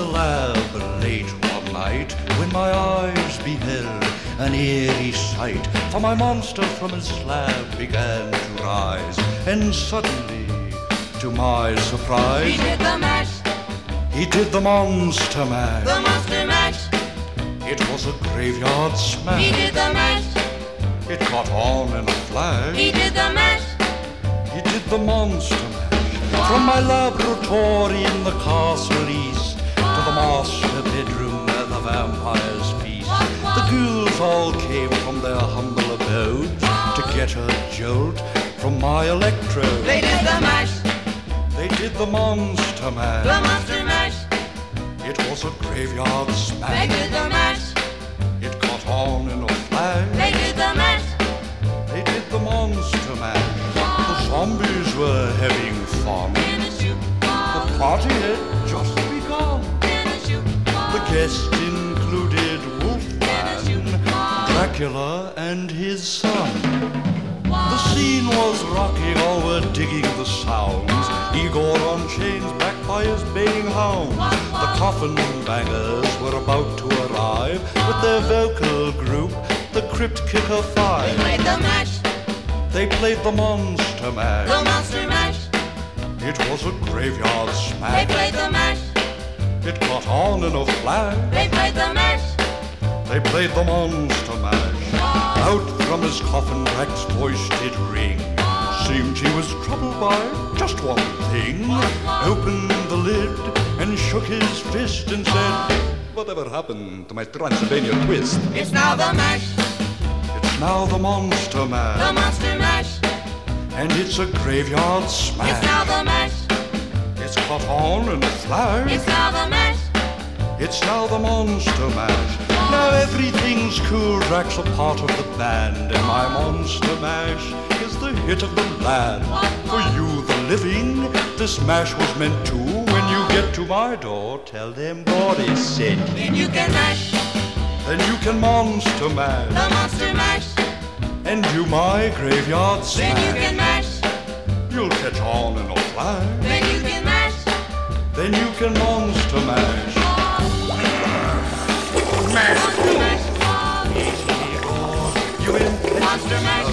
the lab late one night when my eyes beheld an eerie sight. For my monster from his slab began to rise, and suddenly, to my surprise, he did the mash. He did the monster mash. The monster mash. It was a graveyard smash. He did the mash. It caught on in a flash. He did the mash. He did the monster mash. From my laboratory in the castle east to the master bedroom where the vampires feast, the ghouls all came from their humble abodes to get a jolt from my electrode. They did the mash. They did the monster mash. The monster mash. It was a graveyard They smash. did the mash. It caught on in a flash. They did the mash. They did the monster mash. The zombies were having fun. In a shoe The party had just begun. In a shoe The guests included Wolfman, Dracula, and his son. The scene was rocking, all were digging the sounds. Igor on chains, backed by his baying hounds. The coffin bangers were about to arrive with their vocal group, the Crypt Kicker They Five. played the mash. They played the monster mash. The monster mash. It was a graveyard They smash. played the mash. It caught on in a flash. They played the mash. They played the monster mash. Out from his coffin, Drac's voice did ring. Seemed he was troubled by just one thing. Opened the lid and shook his fist and said, "Whatever happened to my Transylvania twist?" It's now the mash. It's now the monster mash. The monster mash. And it's a graveyard It's smash. now the mash. It's caught on in a flash. It's now the mash. It's now the monster mash. Now everything's cool, Drac's a part of the band, and my monster mash is the hit of the land. For you, the living, this mash was meant to. When you get to my door, tell them Boris sent you. Then you can mash. Then you can monster mash, The monster mash. and do my graveyard Then you smash. can mash. You'll catch on in a flash. Then you can mash. Then you can monster mash. Monster mash. You in Monster mash.